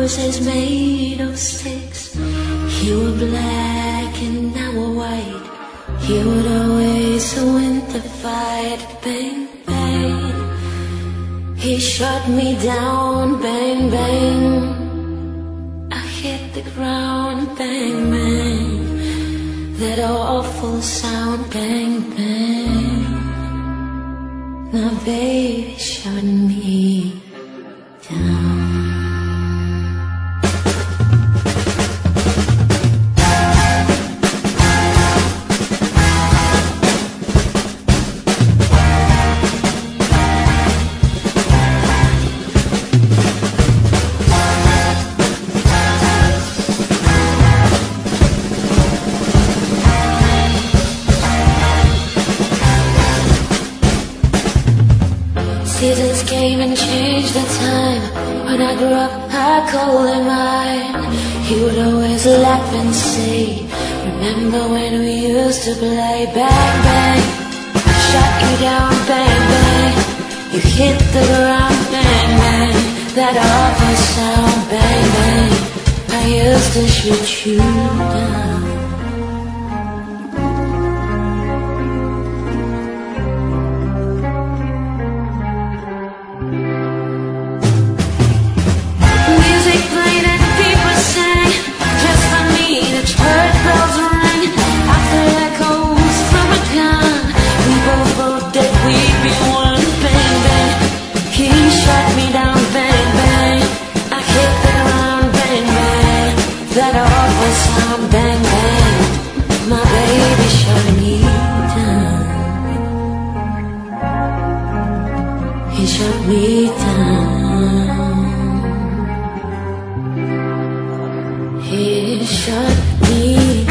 roses made of sticks. You were black and I were white. You would always win the fight. Bang, bang. He shot me down. Bang, bang. I hit the ground. Bang, bang. That awful sound. Bang, bang. Now baby shot me down. Seasons came and changed the time. When I grew up, I called him mine. He would always laugh and say, remember when we used to play? Bang, bang, I shot you down. Bang, bang, you hit the ground. Bang, bang, that awful sound. Bang, bang, I used to shoot you down. That awful sound, bang, bang, my baby shot me down. He shot me down. He shot me down.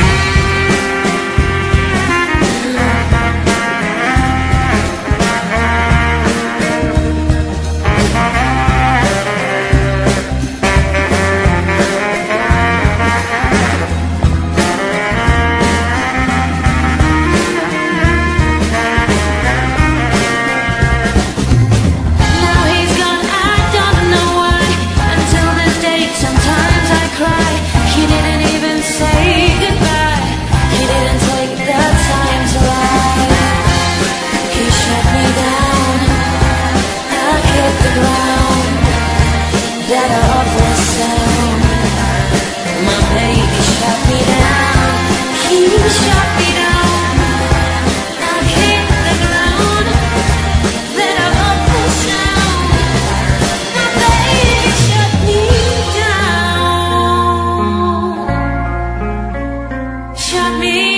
That awful sound, my baby shot me down. He shot me down. I hit the ground. That awful sound, my baby shot me down. Shot me